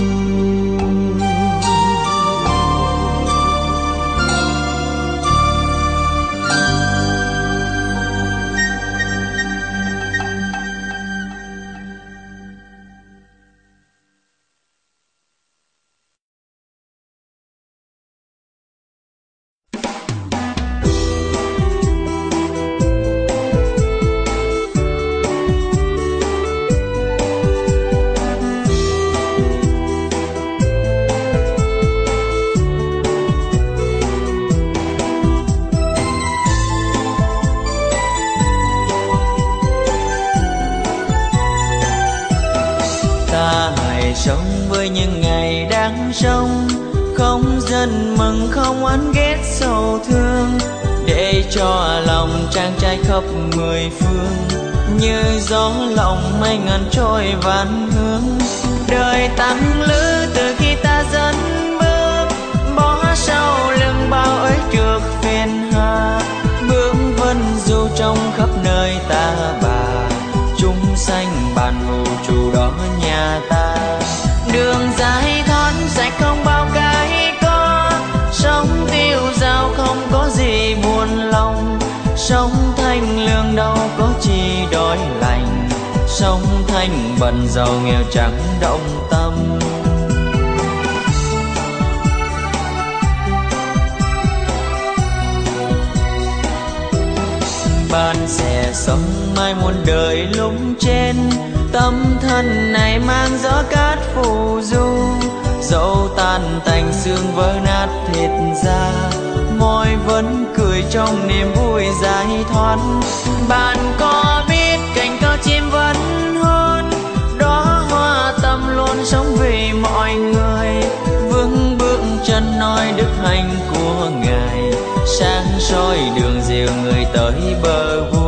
Sống với những ngày đang sống, không giận mừng không oán ghét sầu thương, để cho lòng chàng trai khắp mười phương như gió lòng mây ngàn trôi vạn hướng. Đời tăng lữ từ khi ta dẫn bước, bỏ sau lưng bao ấy trượt phiền hà, bước vân du trong khắp nơi ta bà, chúng sanh bàn vũ trụ đó nhà ta. Đường dài thoát sạch không bao cái có, sống tiêu dao không có gì buồn lòng, sống thanh lương đâu có chi đói lành, sống thanh bần giàu nghèo chẳng động tâm. Bạn sẽ sống mai muôn đời lúc trên, tâm thân này mang gió cát phù du, dẫu tan tành xương vỡ nát thịt da, môi vẫn cười trong niềm vui giải thoát. Bạn có biết cành cao chim vẫn hôn, đóa hoa tâm luôn sống vì mọi người, vững bước chân nói đức hạnh của Ngài, sáng soi đường dìu người tới bờ vui.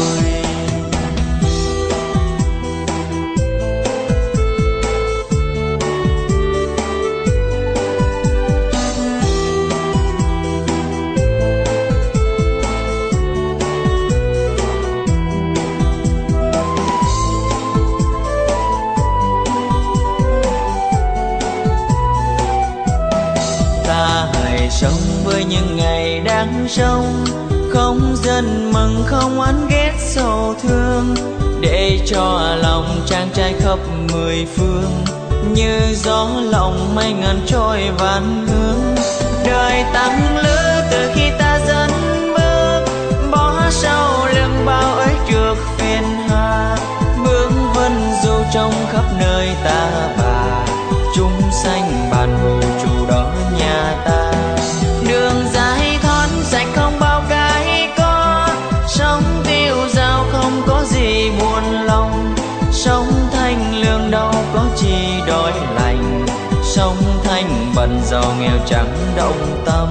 Sống với những ngày đang sống, không giận mừng không oán ghét sầu thương, để cho lòng chàng trai khắp mười phương như gió lòng mây ngàn trôi vạn hướng. Đời tăng lữ từ khi ta dẫn bước, bỏ sau lưng bao ấy trượt phiền hà, bước vân du trong khắp nơi ta bà, chúng sanh bàn vũ trụ đó nhà ta. Đường dài thoát sạch không bao cái có, sống tiêu dao không có gì buồn lòng, sống thanh lương đâu có chi đói lành, sống thanh bần giàu nghèo chẳng động tâm.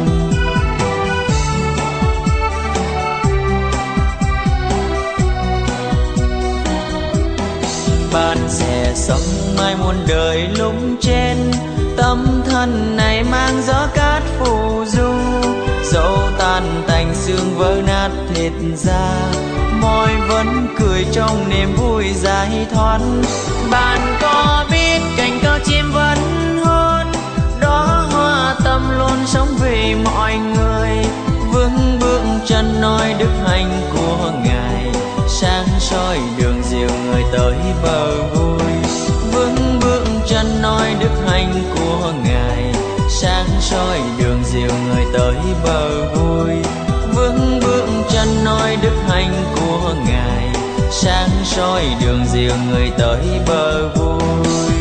Bạn sẽ sống mai muôn đời lúc trên, tâm thân này mang gió cát phù du, ra, môi vẫn cười trong niềm vui giải thoát. Bạn có biết cành cao chim vẫn hôn, đó hoa tâm luôn sống vì mọi người. Vững bước chân nói đức hạnh của Ngài, sáng soi đường dìu người tới bờ vui. Vững bước chân nói đức hạnh của Ngài, sáng soi đường dìu người tới bờ vui. Vững bước chân nói đức hạnh của Ngài, sáng soi đường dìu người tới bờ vui.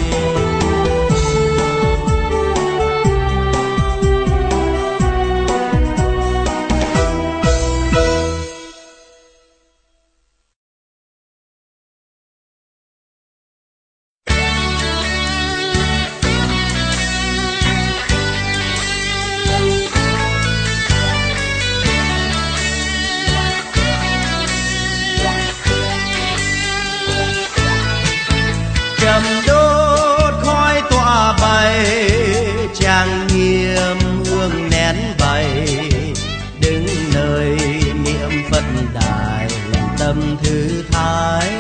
Trầm đốt khói tỏa bay, trang nghiêm hương nén bày, đứng nơi niệm Phật đài tâm thư thái.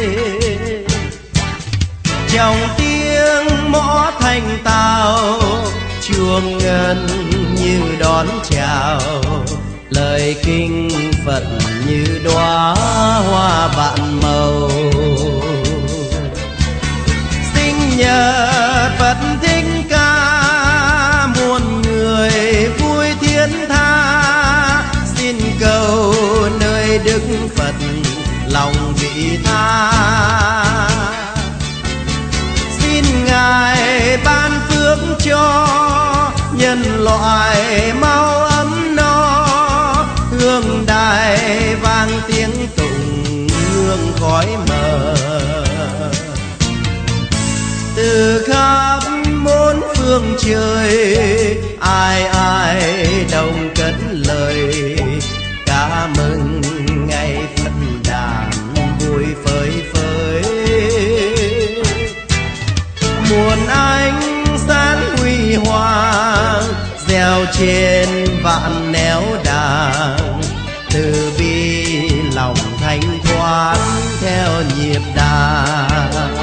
Trong tiếng mõ thanh tao, chuông ngân như đón chào, lời kinh Phật như đóa hoa vạn màu. Nhật Phật thích ca, muôn người vui thiên tha, xin cầu nơi Đức Phật lòng vị tha. Xin Ngài ban phước cho nhân loại mau ấm no, hương đài vang tiếng tụng hương khói mờ. Từ khắp bốn phương trời, ai ai đồng cất lời ca mừng ngày Phật đản vui phơi phới. Muôn ánh sáng huy hoàng gieo trên vạn néo đàng, từ bi lòng thanh thoát theo nhịp đàn.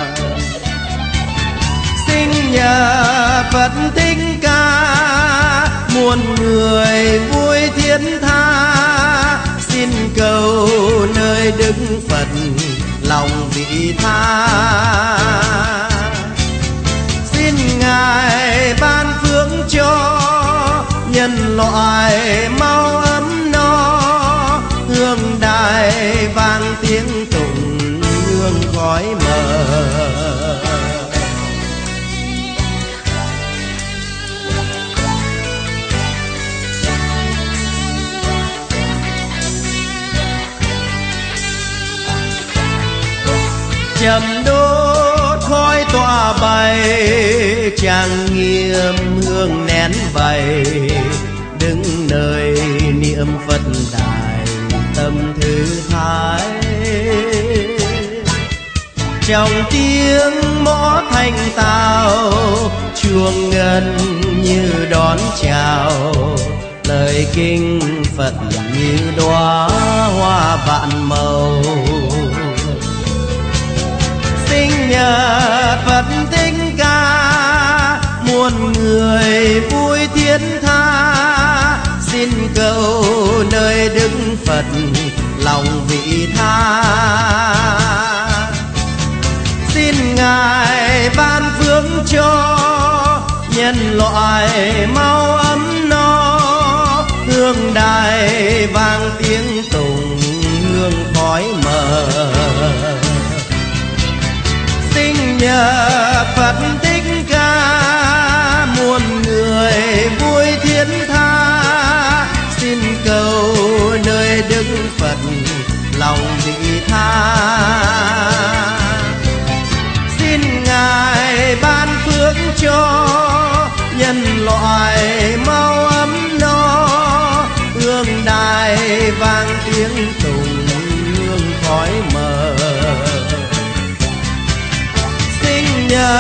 Sinh nhật Phật thích ca, muôn người vui thiên tha, xin cầu nơi Đức Phật lòng vị tha. Xin Ngài ban phước cho nhân loại mau ấm no, hương đài vang tiếng tụng hương khói mờ. Trầm đốt khói tỏa bay, trang nghiêm hương nén bày, đứng nơi niệm Phật đài tâm thư thái. Trong tiếng mõ thanh tao, chuông ngân như đón chào, lời kinh Phật như đóa hoa vạn màu. Sinh nhật Phật thích ca, muôn người vui thiên tha, xin cầu nơi Đức Phật lòng vị tha. Xin Ngài ban phước cho nhân loại mau ấm no, hương đài vang tiếng tụng hương khói mờ. Sinh nhật Phật thích ca, muôn người vui thiên tha, xin cầu nơi Đức Phật lòng vị tha. Xin Ngài ban phước cho nhân loại mau ấm no, hương đài vang tiếng tụng hương khói mờ. Nhật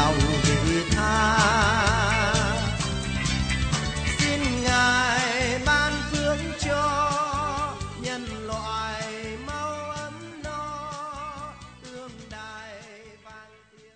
lòng vị tha. Xin Ngài ban phước cho nhân loại mau ấm no, tương đài vang tiếng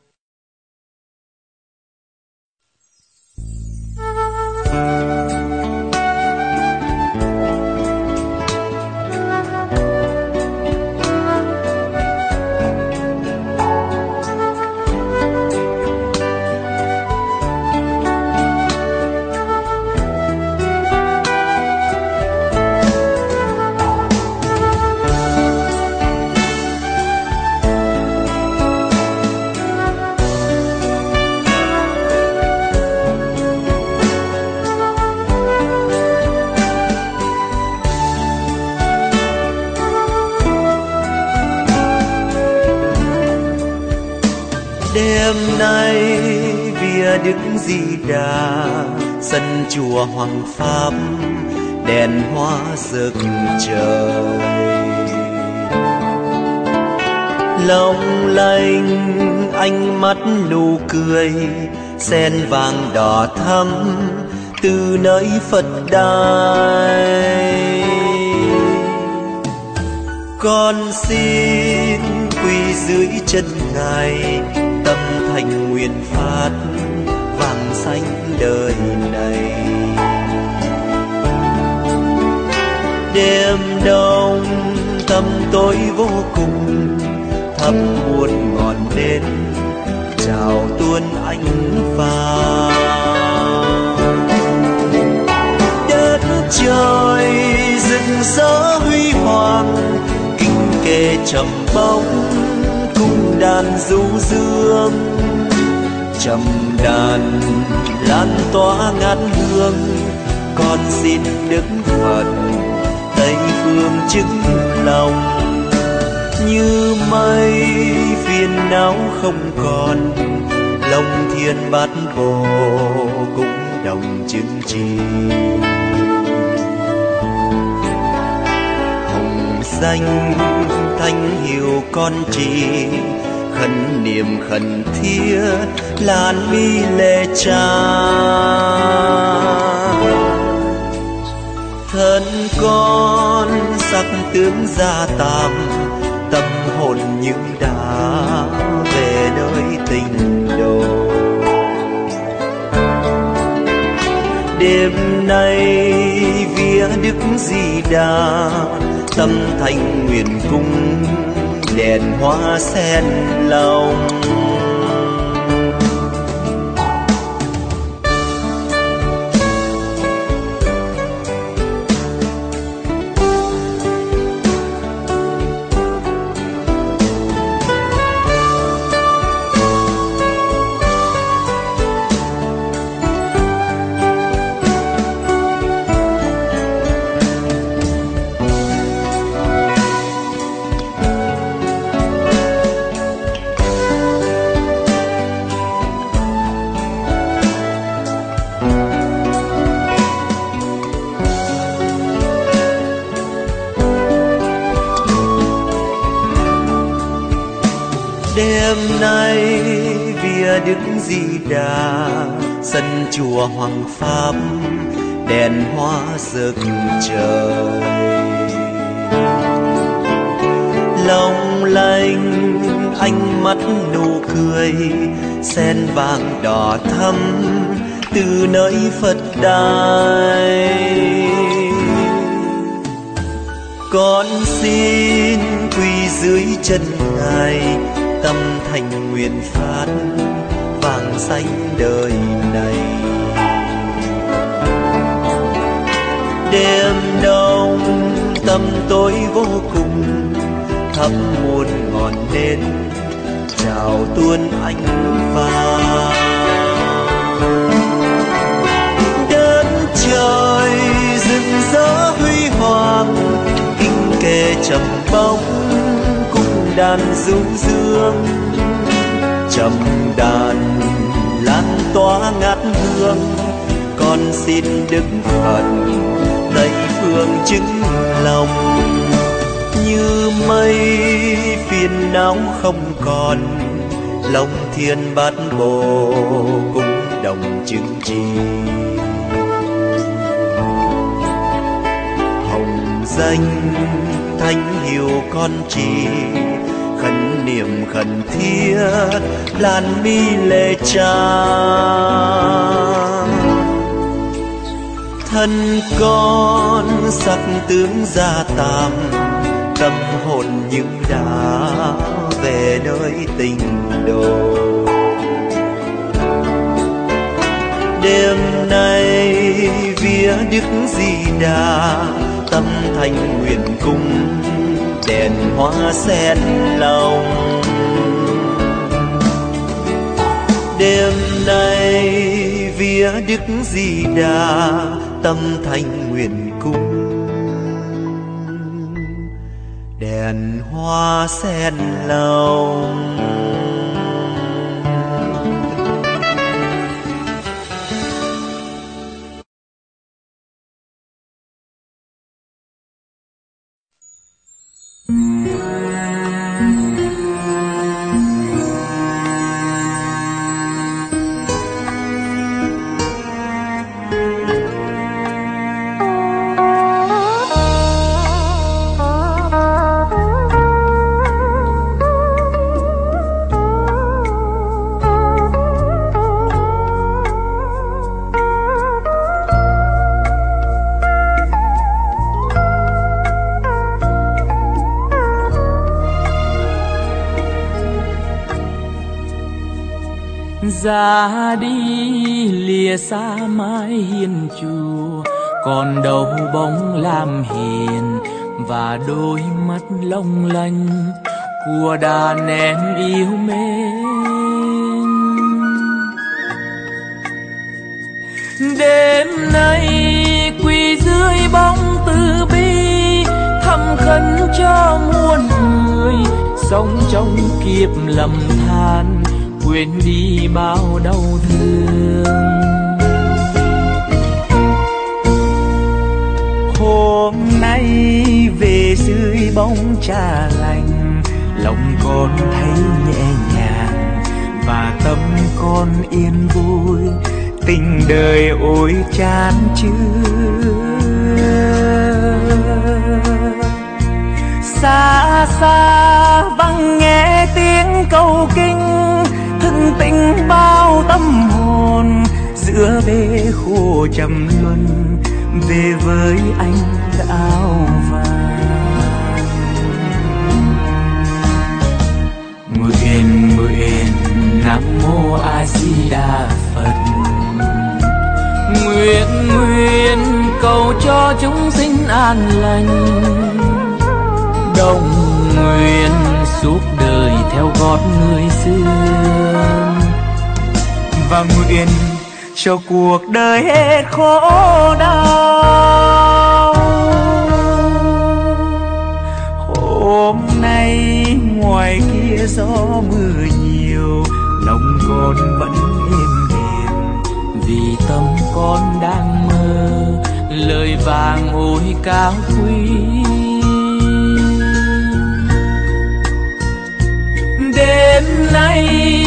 đêm nay vía Đức Di Đà, sân chùa Hoàng Pháp đèn hoa rực trời. Long lanh ánh mắt nụ cười, sen vàng đỏ thắm từ nơi Phật đài. Con xin quỳ dưới chân Ngài, tâm thành nguyện phát vàng xanh đời này. Đêm đông tâm tối vô cùng, thắp một ngọn đèn chào tuôn ánh vàng. Đất trời rực rỡ huy hoàng, kinh kê trầm bóng cung đàn du dương. Trầm đàn lan tỏa ngát hương, con xin Đức Phật Tây phương chứng lòng. Như mây phiền não không còn, lòng thiên bát bộ cũng đồng chứng trì. Hồng danh thanh hiệu con trì, khấn niệm khẩn thiết lan mi lệ cha. Thân con sắc tướng gia tam, tâm hồn như đã về nơi tình đồ. Đêm nay vía Đức Di Đà, tâm thành nguyện cung đèn hoa sen lòng. Đêm nay vía Đức Di Đà, sân chùa Hoàng Pháp đèn hoa rực trời. Long lanh ánh mắt nụ cười, sen vàng đỏ thắm từ nơi Phật đài. Con xin quỳ dưới chân Ngài, tâm thành nguyện phát vàng xanh đời này. Đêm đông tâm tối vô cùng, thắp một ngọn nến chào tuôn ánh vàng. Đất trời rực rỡ huy hoàng, kinh kê trầm bóng cung đàn du dương. Trầm đàn lan tỏa ngát hương, con xin Đức Phật Tây phương chứng lòng. Như mây phiền não không còn, lòng thiên bát bộ cũng đồng chứng chi. Hồng danh thánh hiếu con chi, khấn niệm khẩn thiết lan mi lệ cha. Thân con sắc tướng gia tam, tâm hồn nhưng đã về nơi tình đồ. Đêm nay vía Đức Di Đà, tâm thành nguyện cung đèn hoa sen lòng. Đêm nay vía Đức Di Đà, tâm thành nguyện cung đèn hoa sen lòng. Ra đi lìa xa mái hiên chùa, còn đầu bóng làm hiền và đôi mắt long lanh của đàn em yêu mến. Đêm nay quỳ dưới bóng từ bi, thầm khấn cho muôn người sống trong kiếp lầm than, quên đi bao đau thương. Hôm nay về dưới bóng trà lành, lòng con thấy nhẹ nhàng và tâm con yên vui, tình đời ôi chan chứa. Xa xa vang nghe tiếng câu kinh, thân tình bao tâm hồn giữa bể khổ trầm luân, về với anh áo vàng. Nguyện nguyện Nam Mô A Di Đà Phật, nguyện nguyện cầu cho chúng sinh an lành, đồng nguyện suốt đời theo gót người xưa, và nguyện cho cuộc đời hết khổ đau. Hôm nay ngoài kia gió mưa nhiều, lòng con vẫn êm đềm vì tâm con đang mơ lời vàng ôi cao quý. Đêm nay